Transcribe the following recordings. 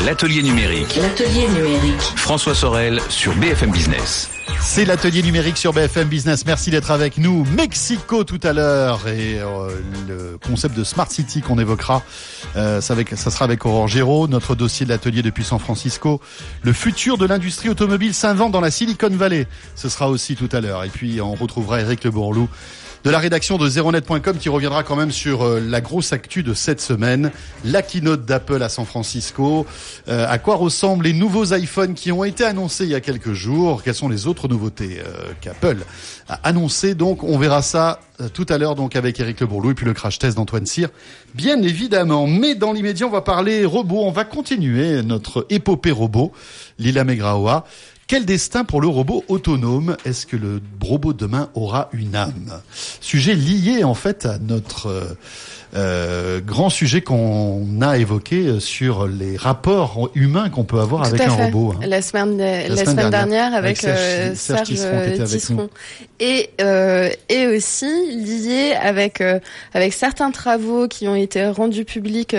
l'atelier numérique. L'atelier numérique. François Sorel sur BFM Business. C'est l'atelier numérique sur BFM Business. Merci d'être avec nous. Mexico tout à l'heure et le concept de Smart City qu'on évoquera, ça sera avec Aurore Géraud, notre dossier de l'atelier depuis San Francisco. Le futur de l'industrie automobile s'invente dans la Silicon Valley. Ce sera aussi tout à l'heure. Et puis on retrouvera Eric Le Bourlou de la rédaction de zeronet.com qui reviendra quand même sur la grosse actu de cette semaine, la keynote d'Apple à San Francisco, à quoi ressemblent les nouveaux iPhones qui ont été annoncés il y a quelques jours, quelles sont les autres nouveautés qu'Apple a annoncées. Donc on verra ça tout à l'heure donc avec Eric Le Bourlou et puis le crash test d'Antoine Cyr, bien évidemment. Mais dans l'immédiat, on va parler robot, on va continuer notre épopée robot, Lila Megraoua. Quel destin pour le robot autonome? Est-ce que le robot demain aura une âme? Sujet lié en fait à notre grand sujet qu'on a évoqué sur les rapports humains qu'on peut avoir avec un robot. Hein. La semaine dernière avec Serge Tisseron. Et aussi lié avec certains travaux qui ont été rendus publics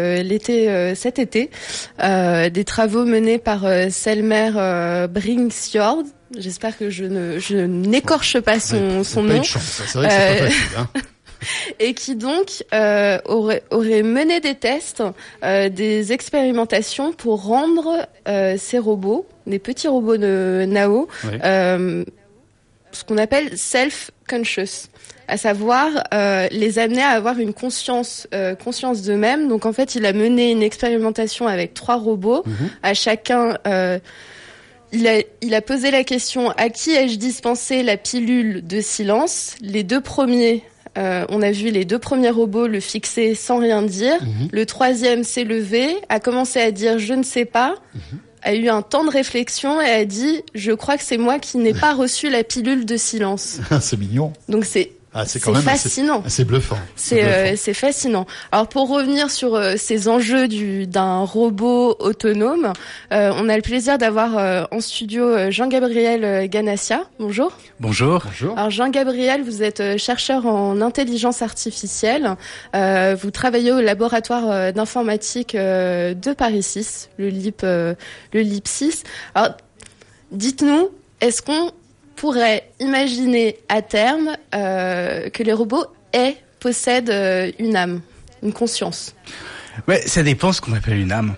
cet été, des travaux menés par Selmer Bringsjord. J'espère que je n'écorche pas son nom. Pas de chance, c'est vrai que c'est pas facile. Hein. Et qui donc aurait mené des tests, des expérimentations pour rendre ces robots, des petits robots de Nao, oui. Ce qu'on appelle self-conscious, à savoir les amener à avoir une conscience d'eux-mêmes. Donc en fait, il a mené une expérimentation avec 3 robots, à chacun. Il a posé la question: à qui ai-je dispensé la pilule de silence? Les 2 premiers. On a vu les 2 premiers robots le fixer sans rien dire. Le 3e s'est levé, a commencé à dire je ne sais pas, a eu un temps de réflexion et a dit je crois que c'est moi qui n'ai pas reçu la pilule de silence. C'est mignon. Donc c'est quand même fascinant. C'est bluffant. C'est fascinant. Alors pour revenir sur ces enjeux d'un robot autonome, on a le plaisir d'avoir en studio Jean-Gabriel Ganassia. Bonjour. Bonjour. Alors Jean-Gabriel, vous êtes chercheur en intelligence artificielle. Vous travaillez au laboratoire d'informatique de Paris 6, le LIP 6. Alors dites-nous, est-ce qu'on pourrait imaginer à terme que les robots possèdent une âme, une conscience? Ouais, ça dépend ce qu'on appelle une âme.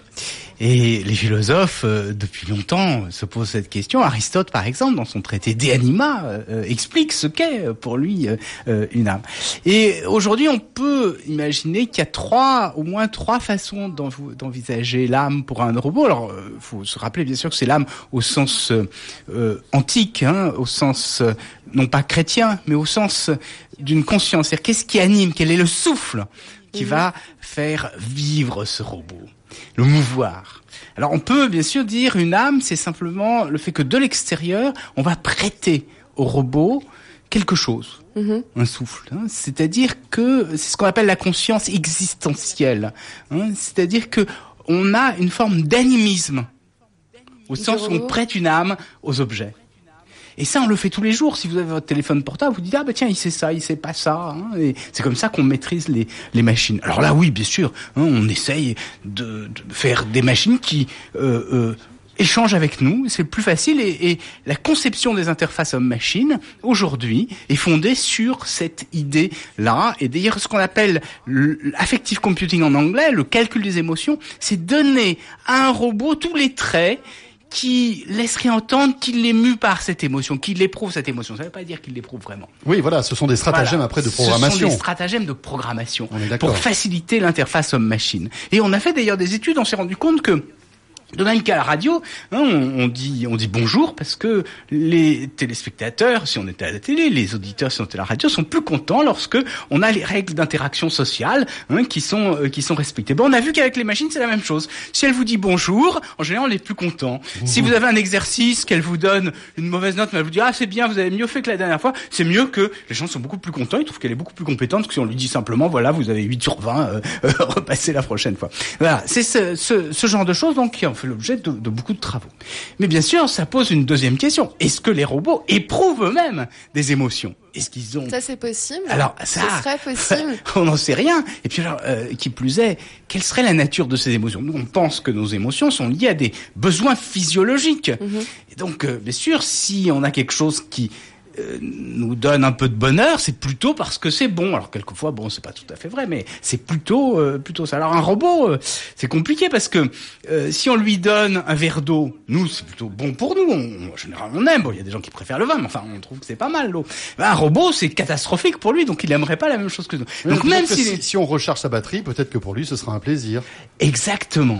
Et les philosophes, depuis longtemps, se posent cette question. Aristote, par exemple, dans son traité De Anima, explique ce qu'est pour lui une âme. Et aujourd'hui, on peut imaginer qu'il y a au moins trois façons d'envisager l'âme pour un robot. Alors, faut se rappeler bien sûr que c'est l'âme au sens antique, au sens non pas chrétien, mais au sens d'une conscience. C'est-à-dire, qu'est-ce qui anime? Quel est le souffle qui va faire vivre ce robot? Le mouvoir. Alors on peut bien sûr dire une âme, c'est simplement le fait que de l'extérieur, on va prêter au robot quelque chose, un souffle. C'est-à-dire que c'est ce qu'on appelle la conscience existentielle. C'est-à-dire que on a une forme d'animisme, au sens où on prête une âme aux objets. Et ça, on le fait tous les jours. Si vous avez votre téléphone portable, vous dites « Ah, tiens, il sait ça, il sait pas ça. » Et c'est comme ça qu'on maîtrise les machines. Alors là, oui, bien sûr, on essaye de faire des machines qui échangent avec nous. C'est le plus facile. Et la conception des interfaces homme-machine, aujourd'hui, est fondée sur cette idée-là. Et d'ailleurs, ce qu'on appelle l'affective computing en anglais, le calcul des émotions, c'est donner à un robot tous les traits qui laisserait entendre qu'il est mu par cette émotion, qu'il éprouve cette émotion. Ça ne veut pas dire qu'il l'éprouve vraiment. Oui, voilà, ce sont des stratagèmes après de programmation. Ce sont des stratagèmes de programmation pour faciliter l'interface homme-machine. Et on a fait d'ailleurs des études, on s'est rendu compte que de même qu'à la radio, on dit bonjour parce que les téléspectateurs, si on était à la télé, les auditeurs, si on était à la radio, sont plus contents lorsque on a les règles d'interaction sociale qui sont respectées. Bon, on a vu qu'avec les machines, c'est la même chose. Si elle vous dit bonjour, en général, on est plus content. Si vous avez un exercice, qu'elle vous donne une mauvaise note, mais elle vous dit c'est bien, vous avez mieux fait que la dernière fois, c'est mieux que les gens sont beaucoup plus contents, ils trouvent qu'elle est beaucoup plus compétente que si on lui dit simplement voilà, vous avez 8 sur 20, repassez la prochaine fois. Voilà, c'est ce genre de choses donc qui fait l'objet de beaucoup de travaux. Mais bien sûr, ça pose une deuxième question. Est-ce que les robots éprouvent eux-mêmes des émotions? Est-ce qu'ils ont... Ça, c'est possible. Alors, ça... Ce serait possible. On n'en sait rien. Et puis alors, qui plus est, quelle serait la nature de ces émotions? Nous, on pense que nos émotions sont liées à des besoins physiologiques. Et donc, bien sûr, si on a quelque chose qui nous donne un peu de bonheur, c'est plutôt parce que c'est bon. Alors quelquefois, bon, c'est pas tout à fait vrai, mais c'est plutôt ça. Alors un robot, c'est compliqué parce que si on lui donne un verre d'eau, nous, c'est plutôt bon pour nous. En général, on aime. Bon, il y a des gens qui préfèrent le vin, mais enfin, on trouve que c'est pas mal l'eau. Un robot, c'est catastrophique pour lui, donc il aimerait pas la même chose que nous. Donc même si on recharge sa batterie, peut-être que pour lui, ce sera un plaisir. Exactement.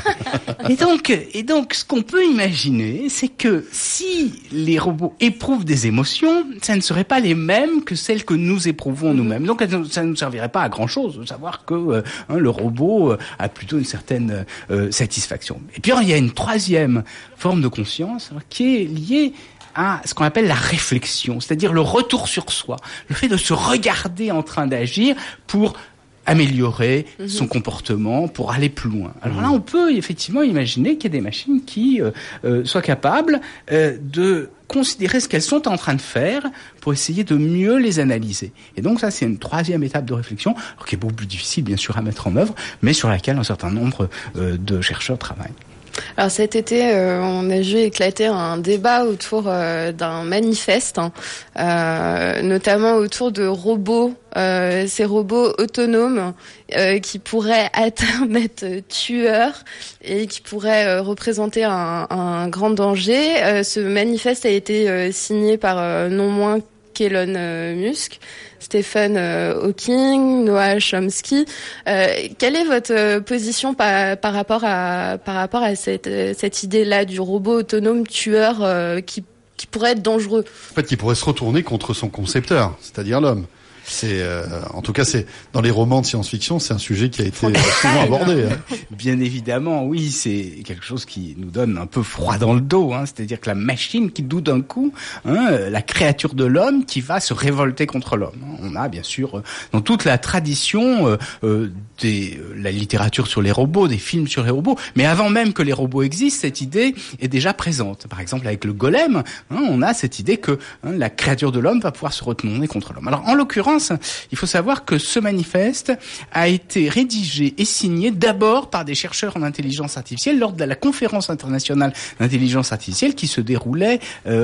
et donc, ce qu'on peut imaginer, c'est que si les robots éprouvent des émotions, ça ne serait pas les mêmes que celles que nous éprouvons nous-mêmes. Donc ça ne nous servirait pas à grand-chose de savoir que le robot a plutôt une certaine satisfaction. Et puis il y a une troisième forme de conscience qui est liée à ce qu'on appelle la réflexion, c'est-à-dire le retour sur soi, le fait de se regarder en train d'agir pour améliorer son comportement, pour aller plus loin. Alors là, on peut effectivement imaginer qu'il y a des machines qui soient capables de considérer ce qu'elles sont en train de faire pour essayer de mieux les analyser. Et donc ça, c'est une troisième étape de réflexion, alors qui est beaucoup plus difficile, bien sûr, à mettre en œuvre, mais sur laquelle un certain nombre de chercheurs travaillent. Alors cet été, on a vu éclater un débat autour d'un manifeste, notamment autour de robots, ces robots autonomes qui pourraient à terme être tueurs et qui pourraient représenter un grand danger. Ce manifeste a été signé par non moins qu'Elon Musk, Stephen Hawking, Noam Chomsky. Quelle est votre position par rapport à cette idée-là du robot autonome tueur qui pourrait être dangereux? En fait, qui pourrait se retourner contre son concepteur, c'est-à-dire l'homme. C'est, en tout cas, c'est dans les romans de science-fiction, c'est un sujet qui a été souvent abordé. Bien évidemment, oui, c'est quelque chose qui nous donne un peu froid dans le dos. C'est-à-dire que la machine qui doute d'un coup, la créature de l'homme qui va se révolter contre l'homme. On a bien sûr dans toute la tradition la littérature sur les robots, des films sur les robots, mais avant même que les robots existent, cette idée est déjà présente. Par exemple, avec le golem, on a cette idée que la créature de l'homme va pouvoir se retourner contre l'homme. Alors, en l'occurrence, il faut savoir que ce manifeste a été rédigé et signé d'abord par des chercheurs en intelligence artificielle lors de la conférence internationale d'intelligence artificielle qui se déroulait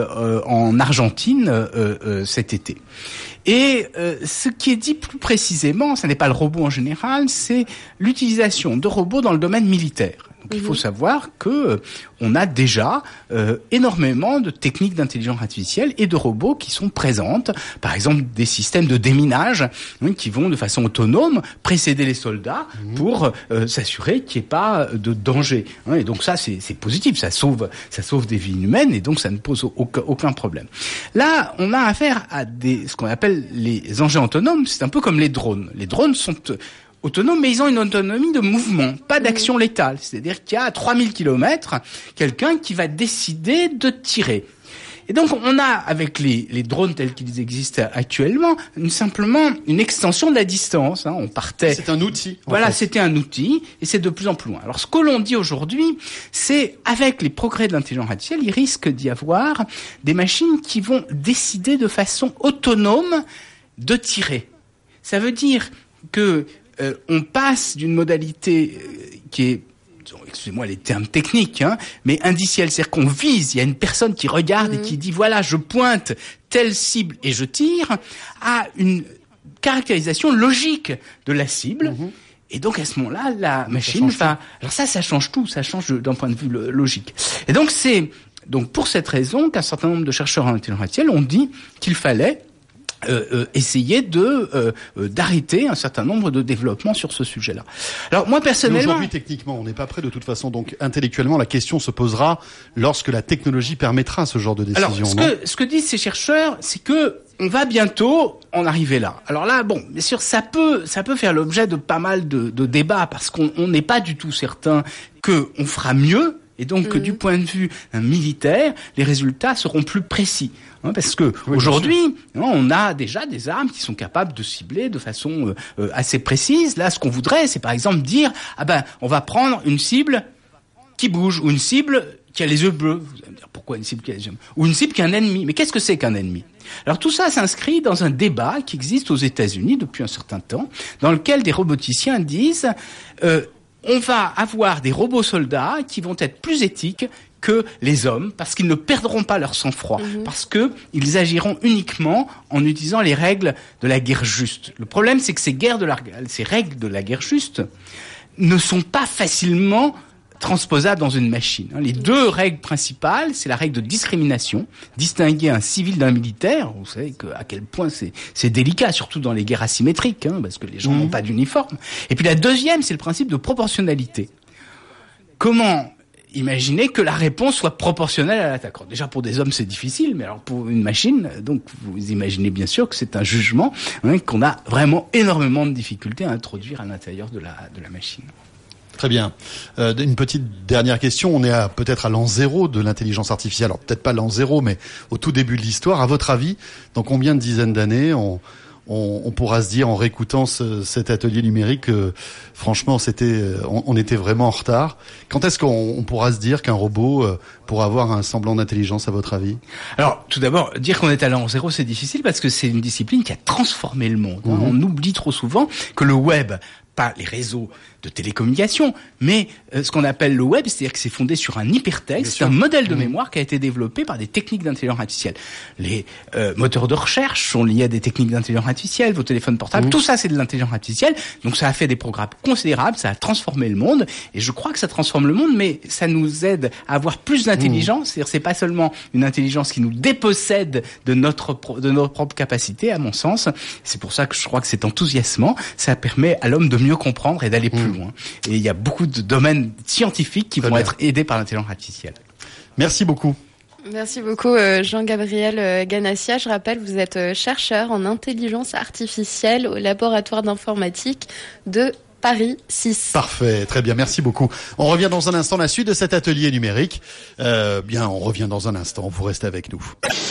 en Argentine cet été. Et ce qui est dit plus précisément, ce n'est pas le robot en général, c'est l'utilisation de robots dans le domaine militaire. Donc, il faut savoir que on a déjà énormément de techniques d'intelligence artificielle et de robots qui sont présentes. Par exemple, des systèmes de déminage qui vont de façon autonome précéder les soldats pour s'assurer qu'il n'y ait pas de danger. Et donc ça, c'est positif, ça sauve des vies humaines et donc ça ne pose aucun problème. Là, on a affaire à ce qu'on appelle les engins autonomes. C'est un peu comme les drones. Les drones sont autonomes, mais ils ont une autonomie de mouvement, pas d'action létale. C'est-à-dire qu'il y a à 3000 km, quelqu'un qui va décider de tirer. Et donc, on a, avec les drones tels qu'ils existent actuellement, simplement une extension de la distance. On partait... C'est un outil. Voilà, c'était un outil, et c'est de plus en plus loin. Alors, ce que l'on dit aujourd'hui, c'est, avec les progrès de l'intelligence artificielle, il risque d'y avoir des machines qui vont décider de façon autonome de tirer. Ça veut dire que on passe d'une modalité qui est, excusez-moi les termes techniques, mais indicielle, c'est-à-dire qu'on vise, il y a une personne qui regarde et qui dit voilà, je pointe telle cible et je tire, à une caractérisation logique de la cible. Et donc à ce moment-là, la machine va... Alors ça change tout, ça change d'un point de vue logique. Et donc c'est pour cette raison qu'un certain nombre de chercheurs en intelligence artificielle ont dit qu'il fallait essayer d'arrêter un certain nombre de développements sur ce sujet-là. Alors moi personnellement, mais aujourd'hui techniquement, on n'est pas prêt de toute façon. Donc intellectuellement, la question se posera lorsque la technologie permettra ce genre de décision. Alors ce que disent ces chercheurs, c'est que on va bientôt en arriver là. Alors là, bon, bien sûr, ça peut faire l'objet de pas mal de débats parce qu'on n'est pas du tout certain que on fera mieux. Et donc, du point de vue militaire, les résultats seront plus précis. Parce que aujourd'hui, on a déjà des armes qui sont capables de cibler de façon assez précise. Là, ce qu'on voudrait, c'est par exemple dire, on va prendre une cible qui bouge ou une cible qui a les yeux bleus. Vous allez me dire, pourquoi une cible qui a les yeux bleus? Ou une cible qui a un ennemi. Mais qu'est-ce que c'est qu'un ennemi? Alors tout ça s'inscrit dans un débat qui existe aux États-Unis depuis un certain temps, dans lequel des roboticiens disent on va avoir des robots soldats qui vont être plus éthiques que les hommes, parce qu'ils ne perdront pas leur sang-froid, parce que ils agiront uniquement en utilisant les règles de la guerre juste. Le problème, c'est que ces règles de la guerre juste ne sont pas facilement transposables dans une machine. Les deux règles principales, c'est la règle de discrimination, distinguer un civil d'un militaire. Vous savez à quel point c'est délicat, surtout dans les guerres asymétriques, parce que les gens n'ont pas d'uniforme. Et puis la deuxième, c'est le principe de proportionnalité. Comment imaginer que la réponse soit proportionnelle à l'attaque? Déjà pour des hommes c'est difficile, mais alors pour une machine, donc vous imaginez bien sûr que c'est un jugement qu'on a vraiment énormément de difficultés à introduire à l'intérieur de la machine. Très bien. Une petite dernière question. On est peut-être à l'an zéro de l'intelligence artificielle. Alors peut-être pas l'an zéro, mais au tout début de l'histoire. À votre avis, dans combien de dizaines d'années on pourra se dire en réécoutant cet atelier numérique franchement on était vraiment en retard? Quand est-ce qu'on pourra se dire qu'un robot pourra avoir un semblant d'intelligence, à votre avis? Alors tout d'abord, dire qu'on est à l'an zéro, c'est difficile parce que c'est une discipline qui a transformé le monde. On oublie trop souvent que le web, pas les réseaux de télécommunications, mais ce qu'on appelle le web, c'est-à-dire que c'est fondé sur un hypertexte, un modèle de mémoire qui a été développé par des techniques d'intelligence artificielle. Les moteurs de recherche sont liés à des techniques d'intelligence artificielle, vos téléphones portables, tout ça c'est de l'intelligence artificielle, donc ça a fait des progrès considérables, ça a transformé le monde, et je crois que ça transforme le monde, mais ça nous aide à avoir plus d'intelligence, c'est-à-dire c'est pas seulement une intelligence qui nous dépossède de nos propres capacités, à mon sens. C'est pour ça que je crois que c'est enthousiasmant, ça permet à l'homme de mieux comprendre et d'aller plus loin. Et il y a beaucoup de domaines scientifiques qui vont être aidés par l'intelligence artificielle. Merci beaucoup. Merci beaucoup Jean-Gabriel Ganassia. Je rappelle, vous êtes chercheur en intelligence artificielle au laboratoire d'informatique de Paris 6. Parfait, très bien, merci beaucoup. On revient dans un instant, la suite de cet atelier numérique. On revient dans un instant, vous restez avec nous.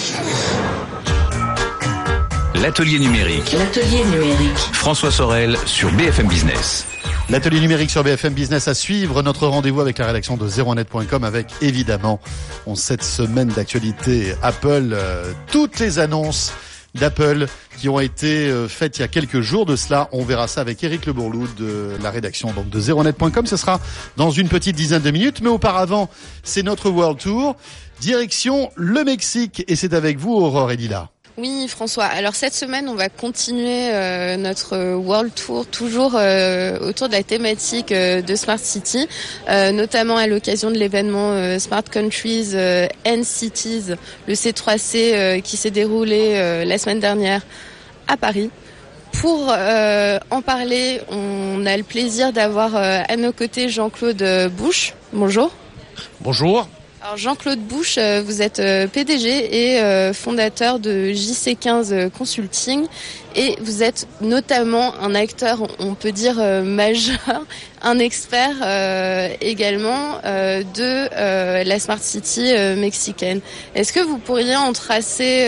L'atelier numérique. L'atelier numérique. François Sorel sur BFM Business. L'atelier numérique sur BFM Business à suivre. Notre rendez-vous avec la rédaction de 01net.com avec évidemment, cette semaine d'actualité Apple, toutes les annonces d'Apple qui ont été faites il y a quelques jours de cela. On verra ça avec Éric Le Bourlou de la rédaction donc de 01net.com. Ce sera dans une petite dizaine de minutes. Mais auparavant, c'est notre World Tour. Direction le Mexique. Et c'est avec vous, Aurore et Lila. Oui, François. Alors cette semaine, on va continuer notre World Tour, toujours autour de la thématique de Smart City, notamment à l'occasion de l'événement Smart Countries and Cities, le C3C qui s'est déroulé la semaine dernière à Paris. Pour en parler, on a le plaisir d'avoir à nos côtés Jean-Claude Bouche. Bonjour. Bonjour. Alors Jean-Claude Bouche, vous êtes PDG et fondateur de JC15 Consulting et vous êtes notamment un acteur, on peut dire majeur, un expert également de la Smart City mexicaine. Est-ce que vous pourriez en tracer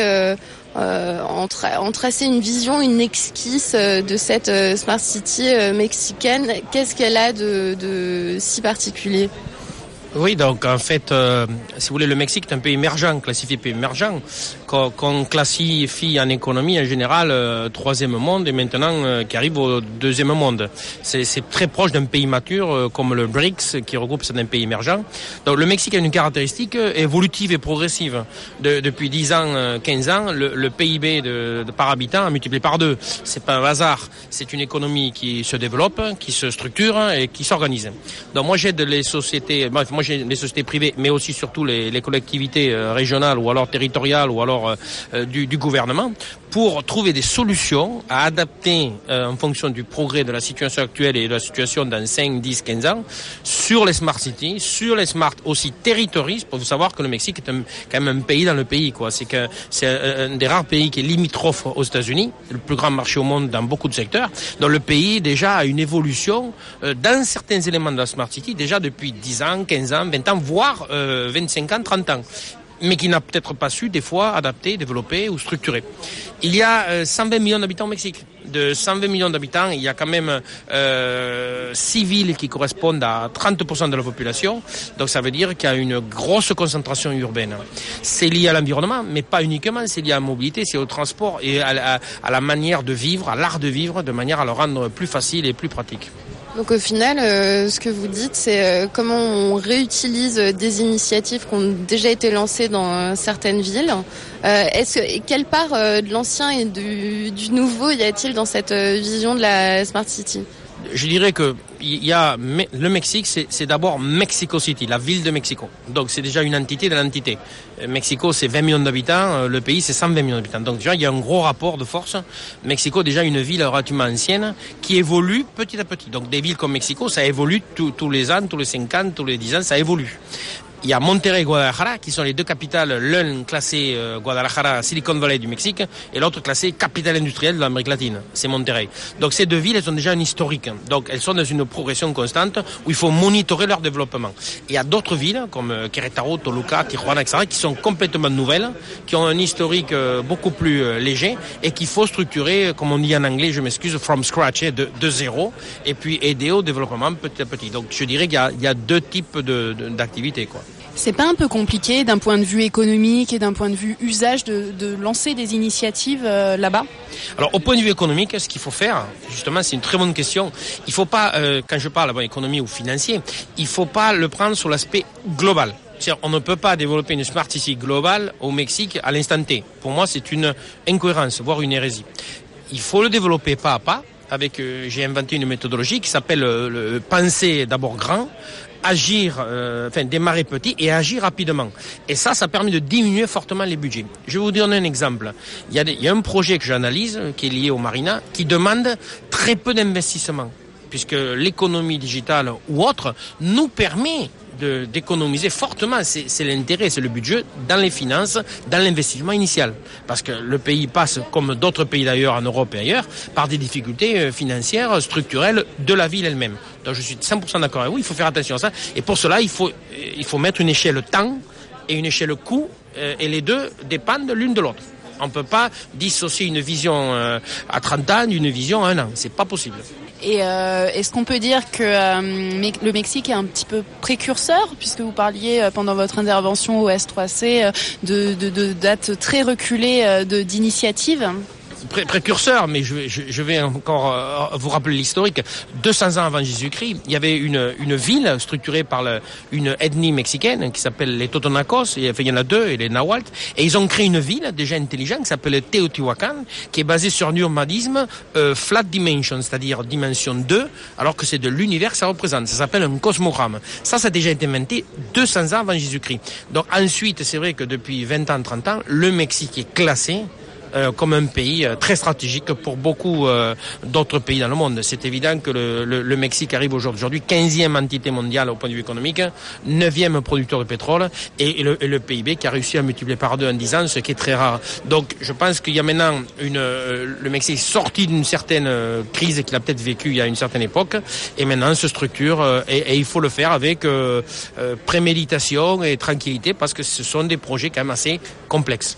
une vision, une esquisse de cette Smart City mexicaine? Qu'est-ce qu'elle a de si particulier? Oui, donc en fait, si vous voulez, le Mexique est un pays émergent, classifié pays émergent, qu'on classifie en économie en général troisième monde et maintenant qui arrive au deuxième monde. C'est très proche d'un pays mature comme le BRICS qui regroupe certains pays émergents. Donc le Mexique a une caractéristique évolutive et progressive. Depuis 10 ans, 15 ans, le PIB par habitant a multiplié par 2. C'est pas un hasard. C'est une économie qui se développe, qui se structure et qui s'organise. Donc moi j'aide les sociétés, les sociétés privées, mais aussi surtout les collectivités régionales ou alors territoriales ou alors du gouvernement pour trouver des solutions à adapter en fonction du progrès de la situation actuelle et de la situation dans 5, 10, 15 ans sur les smart cities, sur les smart aussi territories, pour vous savoir que le Mexique est quand même un pays dans le pays, quoi. C'est un des rares pays qui est limitrophe aux États-Unis, le plus grand marché au monde dans beaucoup de secteurs. Donc le pays déjà a une évolution dans certains éléments de la smart city déjà depuis 10 ans, 15 ans, 20 ans, voire 25 ans, 30 ans. mais qui n'a peut-être pas su des fois adapter, développer ou structurer. Il y a 120 millions d'habitants au Mexique. De 120 millions d'habitants, il y a quand même 6 villes qui correspondent à 30% de la population. Donc ça veut dire qu'il y a une grosse concentration urbaine. C'est lié à l'environnement, mais pas uniquement. C'est lié à la mobilité, c'est au transport et à la manière de vivre, à l'art de vivre, de manière à le rendre plus facile et plus pratique. Donc au final, ce que vous dites, c'est comment on réutilise des initiatives qui ont déjà été lancées dans certaines villes. Quelle part de l'ancien et du nouveau y a-t-il dans cette vision de la Smart City ? Je dirais que il y a le Mexique, c'est d'abord Mexico City, la ville de Mexico. Donc c'est déjà une entité de l'entité. Mexico, c'est 20 millions d'habitants, le pays, c'est 120 millions d'habitants. Donc déjà, il y a un gros rapport de force. Mexico, déjà une ville relativement ancienne qui évolue petit à petit. Donc des villes comme Mexico, ça évolue tous les ans, tous les 5 ans, tous les 10 ans, ça évolue. Il y a Monterrey et Guadalajara qui sont les deux capitales, l'un classé Guadalajara, Silicon Valley du Mexique, et l'autre classé capitale industrielle de l'Amérique latine, c'est Monterrey. Donc ces deux villes, elles ont déjà un historique. Donc elles sont dans une progression constante où il faut monitorer leur développement. Et il y a d'autres villes comme Querétaro, Toluca, Tijuana, etc. qui sont complètement nouvelles, qui ont un historique beaucoup plus léger et qu'il faut structurer, comme on dit en anglais, je m'excuse, from scratch, de zéro, et puis aider au développement petit à petit. Donc je dirais qu'il y a deux types d'activités, quoi. C'est pas un peu compliqué d'un point de vue économique et d'un point de vue usage de lancer des initiatives là-bas ? Alors au point de vue économique, ce qu'il faut faire, justement, c'est une très bonne question. Il faut pas, quand je parle économie ou financier, il faut pas le prendre sur l'aspect global. C'est-à-dire, on ne peut pas développer une Smart City globale au Mexique à l'instant T. Pour moi, c'est une incohérence, voire une hérésie. Il faut le développer pas à pas. J'ai inventé une méthodologie qui s'appelle le penser d'abord grand, démarrer petit et agir rapidement. Et ça permet de diminuer fortement les budgets. Je vais vous donner un exemple. Il y a un projet que j'analyse, qui est lié au Marina, qui demande très peu d'investissement, puisque l'économie digitale ou autre nous permet d'économiser fortement. C'est l'intérêt, c'est le budget dans les finances, dans l'investissement initial. Parce que le pays passe, comme d'autres pays d'ailleurs en Europe et ailleurs, par des difficultés financières, structurelles de la ville elle-même. Donc je suis 100% d'accord avec vous, il faut faire attention à ça. Et pour cela, il faut mettre une échelle temps et une échelle coût, et les deux dépendent l'une de l'autre. On ne peut pas dissocier une vision à 30 ans d'une vision à 1 an. C'est pas possible. Et est-ce qu'on peut dire que le Mexique est un petit peu précurseur, puisque vous parliez pendant votre intervention au S3C de dates très reculées d'initiatives ? Précurseur, mais je vais encore vous rappeler l'historique. 200 ans avant Jésus-Christ, il y avait une ville structurée par une ethnie mexicaine qui s'appelle les Totonacos, il y en a deux, et les Nahuatl, et ils ont créé une ville déjà intelligente qui s'appelle Teotihuacan, qui est basée sur un nomadisme flat dimension, c'est-à-dire dimension 2, alors que c'est de l'univers que ça représente. Ça s'appelle un cosmogramme. Ça a déjà été inventé 200 ans avant Jésus-Christ. Donc ensuite, c'est vrai que depuis 20 ans, 30 ans, le Mexique est classé comme un pays très stratégique pour beaucoup d'autres pays dans le monde. C'est évident que le Mexique arrive aujourd'hui 15e entité mondiale au point de vue économique, 9e producteur de pétrole et le PIB qui a réussi à multiplier par 2 en 10 ans, ce qui est très rare. Donc je pense qu'il y a maintenant le Mexique est sorti d'une certaine crise qu'il a peut-être vécue il y a une certaine époque et maintenant se structure et il faut le faire avec préméditation et tranquillité parce que ce sont des projets quand même assez complexes.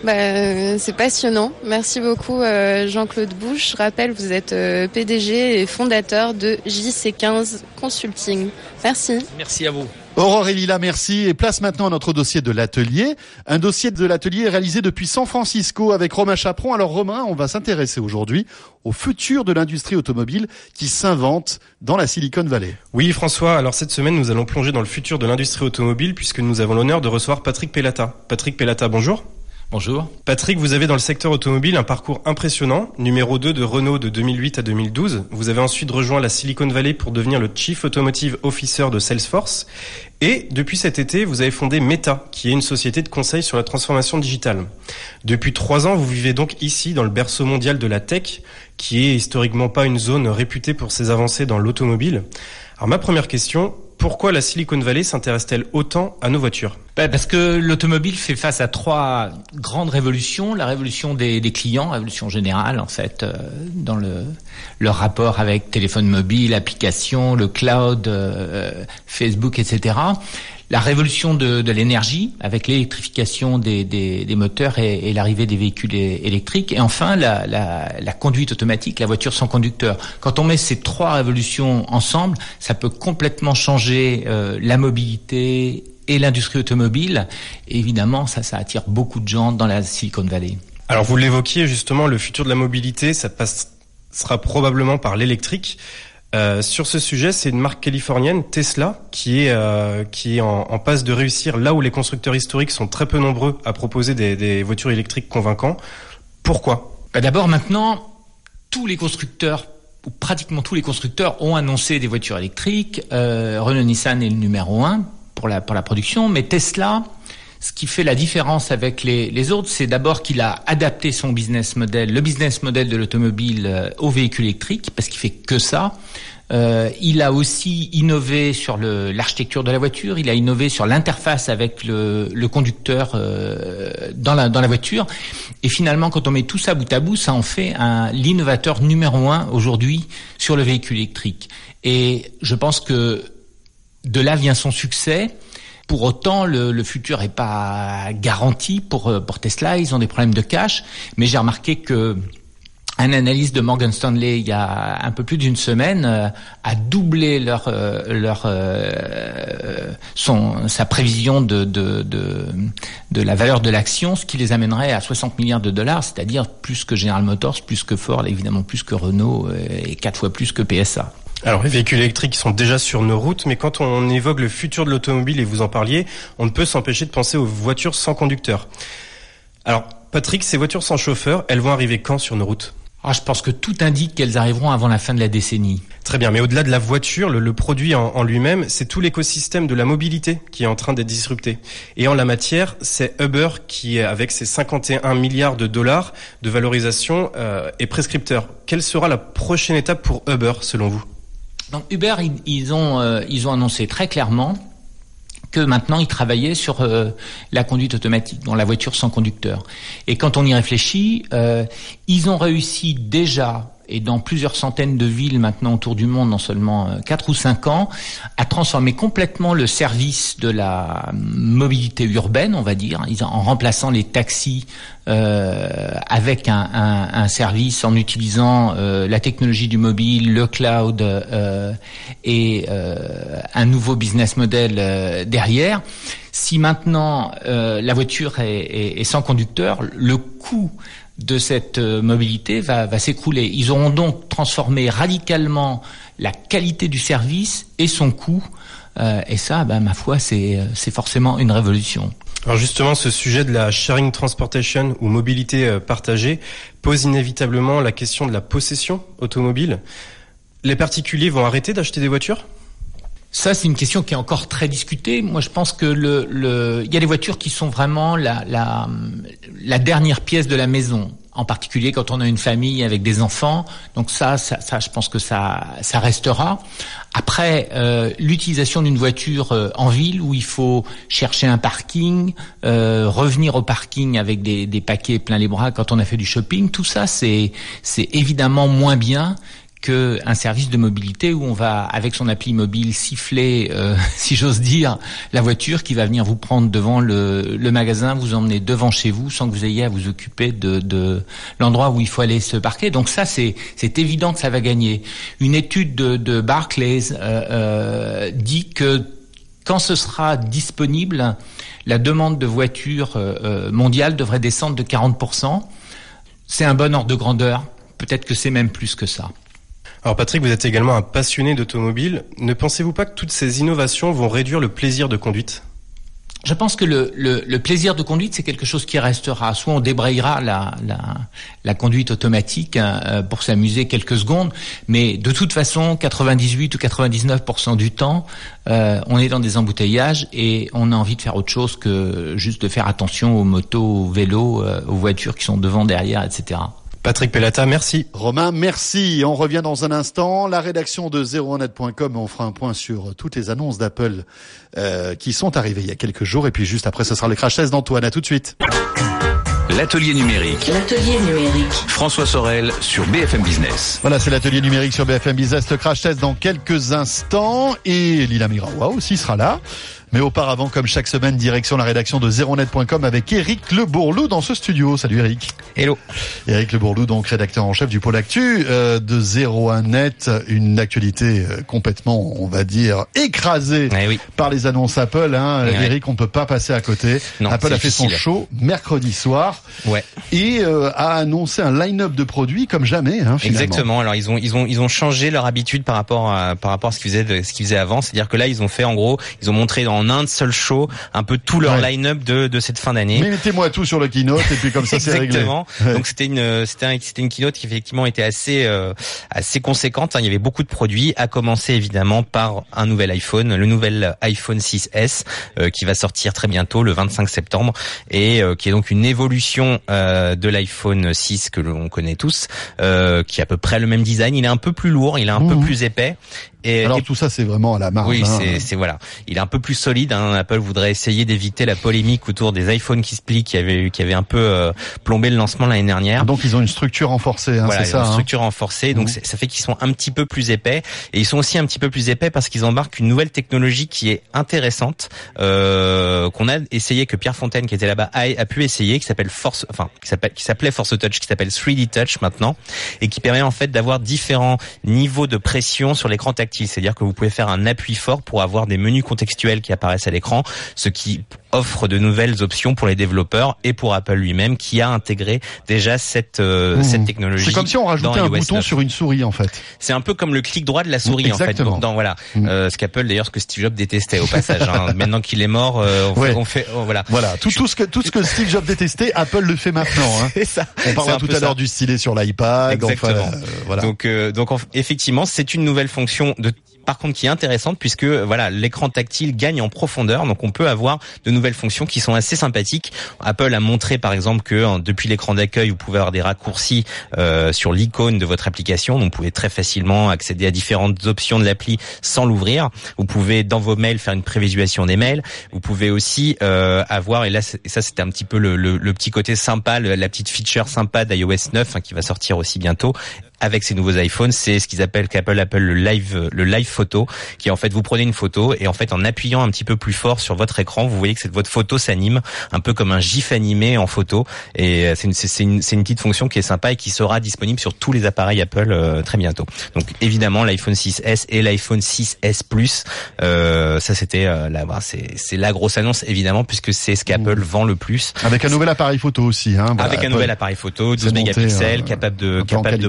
C'est passionnant. Merci beaucoup Jean-Claude Bouche. Je rappelle, vous êtes PDG et fondateur de JC15 Consulting. Merci. Merci à vous. Aurore et Lila, merci. Et place maintenant à notre dossier de l'atelier. Un dossier de l'atelier réalisé depuis San Francisco avec Romain Chaperon. Alors Romain, on va s'intéresser aujourd'hui au futur de l'industrie automobile qui s'invente dans la Silicon Valley. Oui François, alors cette semaine nous allons plonger dans le futur de l'industrie automobile puisque nous avons l'honneur de recevoir Patrick Pellata. Patrick Pellata, bonjour. Bonjour. Patrick, vous avez dans le secteur automobile un parcours impressionnant, numéro 2 de Renault de 2008 à 2012. Vous avez ensuite rejoint la Silicon Valley pour devenir le Chief Automotive Officer de Salesforce. Et depuis cet été, vous avez fondé Meta, qui est une société de conseil sur la transformation digitale. Depuis 3 ans, vous vivez donc ici dans le berceau mondial de la tech, qui est historiquement pas une zone réputée pour ses avancées dans l'automobile. Alors ma première question, pourquoi la Silicon Valley s'intéresse-t-elle autant à nos voitures ? Parce que l'automobile fait face à 3 grandes révolutions. La révolution des clients, révolution générale en fait, dans le rapport avec téléphone mobile, applications, le cloud, Facebook, etc. la révolution de l'énergie avec l'électrification des moteurs et l'arrivée des véhicules électriques, et enfin la conduite automatique, la voiture sans conducteur. Quand on met ces trois révolutions ensemble, ça peut complètement changer la mobilité et l'industrie automobile. Et évidemment, ça attire beaucoup de gens dans la Silicon Valley. Alors vous l'évoquiez justement, le futur de la mobilité, ça passera probablement par l'électrique. Sur ce sujet, c'est une marque californienne, Tesla, qui est en passe de réussir là où les constructeurs historiques sont très peu nombreux à proposer des voitures électriques convaincants. Pourquoi ? D'abord, maintenant, tous les constructeurs, ou pratiquement tous les constructeurs, ont annoncé des voitures électriques. Renault-Nissan est le numéro 1 pour la production, mais Tesla, ce qui fait la différence avec les autres, c'est d'abord qu'il a adapté son business model, le business model de l'automobile au véhicule électrique, parce qu'il fait que ça. Il a aussi innové sur l'architecture de la voiture, il a innové sur l'interface avec le conducteur dans la voiture. Et finalement, quand on met tout ça bout à bout, ça en fait l'innovateur numéro 1 aujourd'hui sur le véhicule électrique. Et je pense que de là vient son succès. Pour autant, le futur est pas garanti pour Tesla. Ils ont des problèmes de cash, mais j'ai remarqué que un analyste de Morgan Stanley, il y a un peu plus d'une semaine, a doublé sa prévision de la valeur de l'action, ce qui les amènerait à 60 milliards de dollars, c'est-à-dire plus que General Motors, plus que Ford, évidemment plus que Renault et 4 fois plus que PSA. Alors, les véhicules électriques sont déjà sur nos routes, mais quand on évoque le futur de l'automobile, et vous en parliez, on ne peut s'empêcher de penser aux voitures sans conducteur. Alors, Patrick, ces voitures sans chauffeur, elles vont arriver quand sur nos routes ? Je pense que tout indique qu'elles arriveront avant la fin de la décennie. Très bien, mais au-delà de la voiture, le produit en lui-même, c'est tout l'écosystème de la mobilité qui est en train d'être disrupté. Et en la matière, c'est Uber qui, avec ses 51 milliards de dollars de valorisation, est prescripteur. Quelle sera la prochaine étape pour Uber, selon vous ? Donc Uber, ils ont annoncé très clairement que maintenant ils travaillaient sur la conduite automatique, donc la voiture sans conducteur. Et quand on y réfléchit, ils ont réussi déjà, et dans plusieurs centaines de villes maintenant autour du monde, en seulement 4 ou 5 ans, à transformer complètement le service de la mobilité urbaine, on va dire, en remplaçant les taxis avec un service en utilisant la technologie du mobile, le cloud et un nouveau business model derrière. Si maintenant la voiture est sans conducteur, le coût de cette mobilité va s'écrouler. Ils auront donc transformé radicalement la qualité du service et son coût. Et ça, ma foi, c'est forcément une révolution. Alors justement, ce sujet de la sharing transportation ou mobilité partagée pose inévitablement la question de la possession automobile. Les particuliers vont arrêter d'acheter des voitures ? Ça, c'est une question qui est encore très discutée. Moi, je pense que il y a des voitures qui sont vraiment la dernière pièce de la maison. En particulier quand on a une famille avec des enfants. Donc ça, je pense que ça restera. Après, l'utilisation d'une voiture en ville où il faut chercher un parking, revenir au parking avec des paquets plein les bras quand on a fait du shopping, tout ça, c'est évidemment moins bien qu'un service de mobilité où on va, avec son appli mobile, siffler, si j'ose dire, la voiture qui va venir vous prendre devant le magasin, vous emmener devant chez vous sans que vous ayez à vous occuper de l'endroit où il faut aller se parquer. Donc ça, c'est évident que ça va gagner. Une étude de Barclays dit que quand ce sera disponible, la demande de voitures mondiale devrait descendre de 40%. C'est un bon ordre de grandeur. Peut-être que c'est même plus que ça. Alors Patrick, vous êtes également un passionné d'automobile. Ne pensez-vous pas que toutes ces innovations vont réduire le plaisir de conduite ? Je pense que le plaisir de conduite, c'est quelque chose qui restera. Soit on débrayera la conduite automatique pour s'amuser quelques secondes, mais de toute façon, 98 ou 99% du temps, on est dans des embouteillages et on a envie de faire autre chose que juste de faire attention aux motos, aux vélos, aux voitures qui sont devant, derrière, etc. Patrick Pellata, merci. Romain, merci. On revient dans un instant. La rédaction de 01net.com, on fera un point sur toutes les annonces d'Apple qui sont arrivées il y a quelques jours. Et puis juste après, ce sera le crash test d'Antoine. À tout de suite. L'atelier numérique. L'atelier numérique. François Sorel sur BFM Business. Voilà, c'est l'atelier numérique sur BFM Business. Le crash test dans quelques instants. Et Lila Mirawa aussi sera là. Mais auparavant, comme chaque semaine, direction la rédaction de zeronet.com avec Éric Le Bourlou dans ce studio. Salut Éric. Hello. Éric Le Bourlou, donc rédacteur en chef du pôle actu de 01net, une actualité complètement, on va dire, écrasée par les annonces Apple. Éric, on ne peut pas passer à côté. Non, Apple a fait son show mercredi soir et a annoncé un line-up de produits comme jamais. Finalement. Exactement. Alors ils ont changé leur habitude par rapport à ce qu'ils faisaient avant. C'est-à-dire que là ils ont fait, en gros, ils ont montré en un seul show un peu tout leur line-up de cette fin d'année. Mais mettez-moi tout sur le keynote et puis comme ça c'est réglé. Exactement. Donc c'était une keynote qui effectivement était assez conséquente. Il y avait beaucoup de produits, à commencer évidemment par un nouvel iPhone, le nouvel iPhone 6S qui va sortir très bientôt le 25 septembre et qui est donc une évolution de l'iPhone 6 que l'on connaît tous, qui a à peu près le même design. Il est un peu plus lourd, il est un peu plus épais. Alors tout ça c'est vraiment à la marge. Oui, c'est voilà. Il est un peu plus solide. Apple voudrait essayer d'éviter la polémique autour des iPhones qui se plient, qui avait un peu plombé le lancement l'année dernière. Donc ils ont une structure renforcée. Voilà, c'est ça. Une structure renforcée. Donc ça fait qu'ils sont un petit peu plus épais. Et ils sont aussi un petit peu plus épais parce qu'ils embarquent une nouvelle technologie qui est intéressante, qu'on a essayé, que Pierre Fontaine qui était là-bas a pu essayer, qui s'appelait Force Touch, qui s'appelle 3D Touch maintenant, et qui permet en fait d'avoir différents niveaux de pression sur l'écran tactile. C'est-à-dire que vous pouvez faire un appui fort pour avoir des menus contextuels qui apparaissent à l'écran, ce qui offre de nouvelles options pour les développeurs et pour Apple lui-même, qui a intégré déjà cette technologie. C'est comme si on rajoutait un bouton 9. Sur une souris en fait. C'est un peu comme le clic droit de la souris. Exactement. En fait. Ce qu'Apple d'ailleurs, ce que Steve Jobs détestait au passage. Maintenant qu'il est mort, on fait voilà. Voilà, tout ce que Steve Jobs détestait, Apple le fait maintenant. C'est ça. On parlera tout à l'heure du stylet sur l'iPad. Exactement. Voilà. Donc effectivement, c'est une nouvelle fonction par contre qui est intéressante, puisque voilà, l'écran tactile gagne en profondeur, donc on peut avoir de nouvelles fonctions qui sont assez sympathiques. Apple a montré par exemple que depuis l'écran d'accueil, vous pouvez avoir des raccourcis sur l'icône de votre application, donc vous pouvez très facilement accéder à différentes options de l'appli sans l'ouvrir. Vous pouvez dans vos mails faire une prévisualisation des mails. Vous pouvez aussi avoir, et ça c'était un petit peu le petit côté sympa, la petite feature sympa d'iOS 9 qui va sortir aussi bientôt. Avec ces nouveaux iPhones, c'est ce qu'Apple appelle le live photo, qui est en fait, vous prenez une photo et en fait, en appuyant un petit peu plus fort sur votre écran, vous voyez que votre photo s'anime, un peu comme un GIF animé en photo. Et c'est une petite fonction qui est sympa et qui sera disponible sur tous les appareils Apple très bientôt. Donc évidemment, l'iPhone 6S et l'iPhone 6S Plus, ça c'était c'est la grosse annonce évidemment, puisque c'est ce qu'Apple vend le plus. Avec un nouvel appareil photo aussi. Avec un nouvel appareil photo, 12 mégapixels, capable de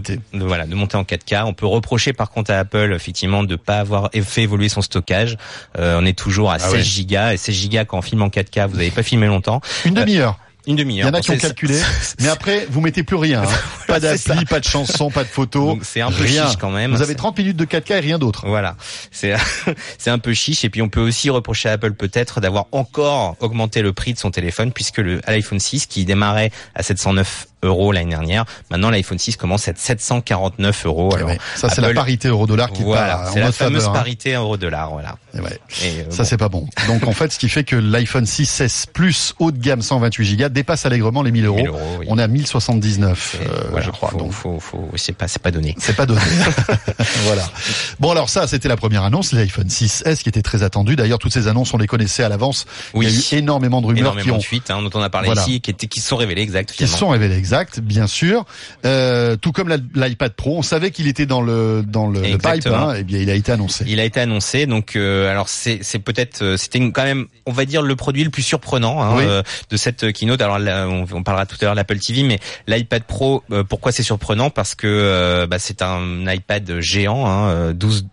monter en 4K. On peut reprocher par contre à Apple effectivement de pas avoir fait évoluer son stockage. On est toujours à 16 Go, et 16 Go quand on filme en 4K, vous n'avez pas filmé longtemps. Une demi-heure. Une demi-heure. Il y en a qui ont calculé, mais après vous mettez plus rien. Pas d'appli, pas de chanson, pas de photo. Donc c'est un peu chiche quand même. Vous avez 30 minutes de 4K et rien d'autre. Voilà. C'est un peu chiche. Et puis on peut aussi reprocher à Apple peut-être d'avoir encore augmenté le prix de son téléphone, puisque l'iPhone 6 qui démarrait à 709 € l'année dernière, maintenant l'iPhone 6 commence à être 749 €. Alors ça c'est la parité euro-dollar qui part. C'est la fameuse parité euro-dollar. Voilà. Ça c'est pas bon. Donc en fait, ce qui fait que l'iPhone 6S Plus haut de gamme 128 Go dépasse allègrement les 1000 €. Oui. On est à 1079, je crois. Donc c'est pas donné. C'est pas donné. Voilà. Bon alors ça, c'était la première annonce, l'iPhone 6S qui était très attendu. D'ailleurs, toutes ces annonces, on les connaissait à l'avance. Oui. Il y a eu énormément de rumeurs de fuites, dont on a parlé ici, qui se sont révélées exactes. Qui se sont révélées exactes, bien sûr. Tout comme l'iPad Pro, on savait qu'il était dans le pipe. Et bien, il a été annoncé. Il a été annoncé. Donc alors c'est peut-être c'était quand même, on va dire, le produit le plus surprenant de cette keynote. Alors là, on parlera tout à l'heure de l'Apple TV, mais l'iPad Pro, pourquoi c'est surprenant? Parce que c'est un iPad géant,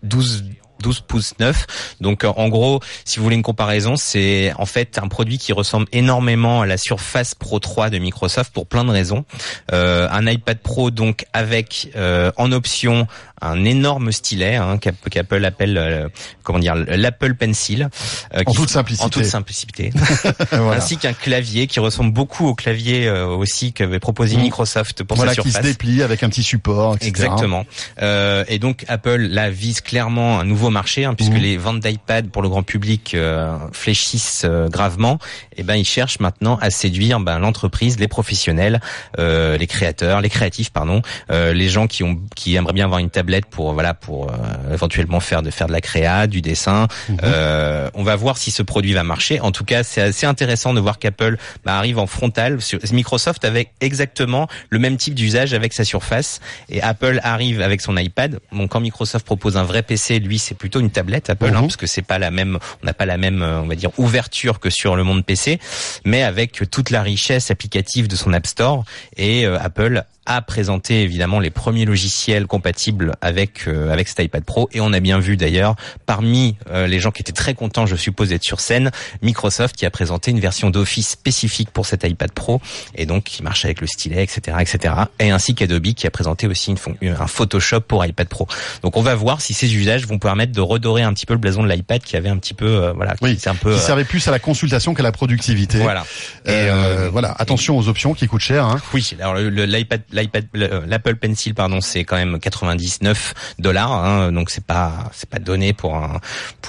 12 pouces 9. Donc en gros, si vous voulez une comparaison, c'est en fait un produit qui ressemble énormément à la Surface Pro 3 de Microsoft pour plein de raisons. Un iPad Pro donc avec en option un énorme stylet qu'Apple appelle l'Apple Pencil en toute simplicité. Voilà. Ainsi qu'un clavier qui ressemble beaucoup au clavier aussi qu'avait proposé Microsoft pour sa Surface, qui se déplie avec un petit support, etc. Exactement. Et donc Apple là vise clairement un nouveau marché, puisque les ventes d'iPad pour le grand public fléchissent gravement. Et ils cherchent maintenant à séduire l'entreprise, les professionnels, les créatifs, les gens qui aimeraient bien avoir une tablette tablette pour éventuellement faire de la créa, du dessin. On va voir si ce produit va marcher. En tout cas, c'est assez intéressant de voir qu'Apple arrive en frontal sur Microsoft avec exactement le même type d'usage avec sa Surface, et Apple arrive avec son iPad. Donc quand Microsoft propose un vrai PC, lui c'est plutôt une tablette Apple, parce que c'est pas la même, on n'a pas la même, on va dire, ouverture que sur le monde PC, mais avec toute la richesse applicative de son App Store. Et Apple a présenté évidemment les premiers logiciels compatibles avec cet iPad Pro, et on a bien vu d'ailleurs parmi les gens qui étaient très contents, je suppose, d'être sur scène, Microsoft qui a présenté une version d'Office spécifique pour cet iPad Pro, et donc qui marche avec le stylet, etc., et ainsi qu'Adobe qui a présenté aussi un Photoshop pour iPad Pro. Donc on va voir si ces usages vont permettre de redorer un petit peu le blason de l'iPad qui avait un petit peu qui servait plus à la consultation qu'à la productivité. Voilà. Et voilà, attention aux options qui coûtent cher. Hein. Oui, alors l'Apple Pencil, c'est quand même $99, hein, donc c'est pas donné pour un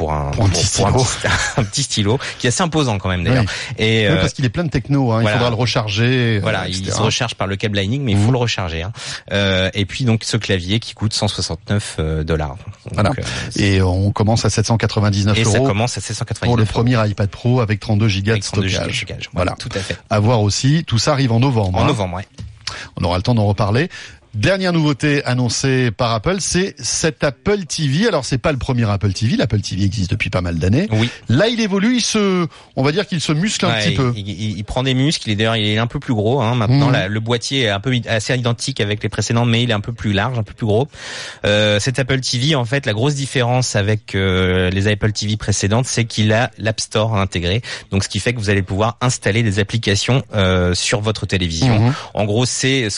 petit stylo qui est assez imposant quand même d'ailleurs. Oui. Et parce qu'il est plein de techno, hein, il faudra le recharger. Voilà, il se recharge par le câble Lightning, mais il faut le recharger. Hein. Et puis donc ce clavier qui coûte $169. Voilà. Donc, et on commence à 799 €. Et ça commence à 799 pour le premier iPad Pro avec 32 Go de stockage. Voilà, tout à fait. À voir aussi, tout ça arrive en novembre. En novembre, ouais. On aura le temps d'en reparler. Dernière nouveauté annoncée par Apple, c'est cet Apple TV. Alors c'est pas le premier Apple TV, l'Apple TV existe depuis pas mal d'années. Oui. Là il évolue, on va dire qu'il se muscle un petit peu. Il prend des muscles, il est un peu plus gros. Hein, maintenant le boîtier est assez identique avec les précédents, mais il est un peu plus large, un peu plus gros. Cet Apple TV, en fait, la grosse différence avec les Apple TV précédentes, c'est qu'il a l'App Store intégré. Donc ce qui fait que vous allez pouvoir installer des applications sur votre télévision. En gros, c'est